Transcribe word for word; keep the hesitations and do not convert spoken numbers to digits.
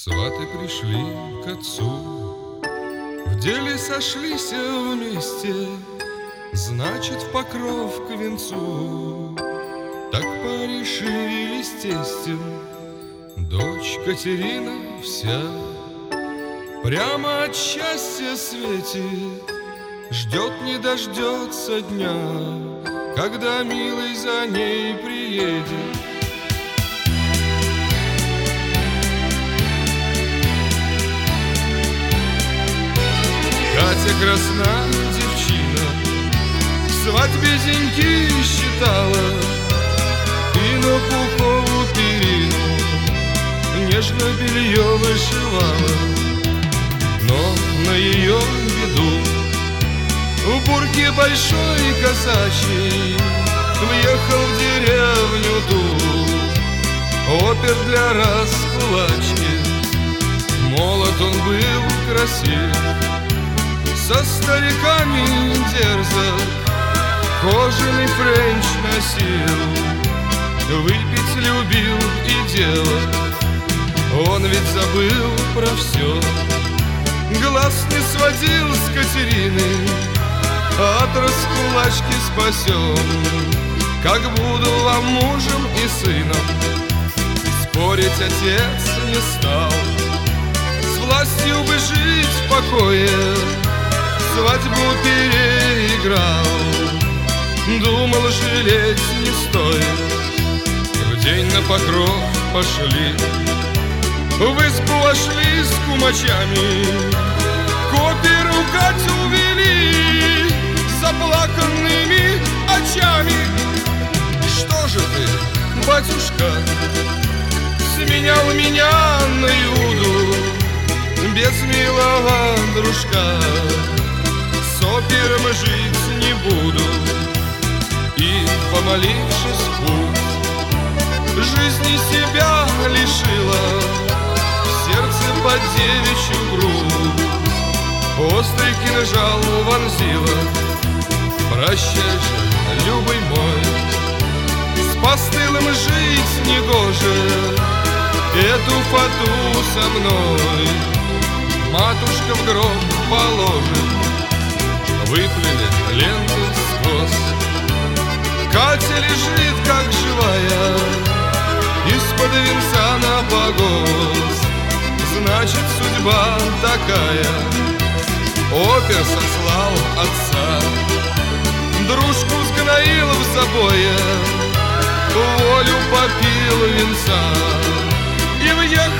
Сваты пришли к отцу, в деле сошлись вместе, значит, в покров к венцу. Так порешились тестем, дочь Катерина вся прямо от счастья светит, ждет не дождется дня, когда милый за ней приедет. Катя красна девчина, к свадьбе зеньки считала и на пуховую перину нежно белье вышивала. Но на ее беду в бурке большой казачий въехал в деревню ту опер для раскулачки. Молод он был красив, со стариками дерзок, кожаный френч носил, выпить любил и делать. Он ведь забыл про все, глаз не сводил с Катерины, от раскулачки спасем. Как буду вам мужем и сыном, спорить отец не стал. С властью бы жить в покое, свадьбу переиграл. Думал, жалеть не стоит, в день на покров пошли, в избу вошли с кумачами, к оперу Катю увели с заплаканными очами. Что же ты, батюшка, сменял меня на Иуду без милого дружка? С опером жить не буду. И, помолившись в путь, жизни себя лишила, в сердце под девичью грудь острый кинжал вонзила. Прощай же, любый мой, с постылым жить негоже, эту фату со мной матушка в гроб положит. Выплели ленты сквозь, Катя лежит как живая, из-под венца на погост. Значит, судьба такая. Опер сослал отца, дружку сгноил в забое, волю попил венца и въехал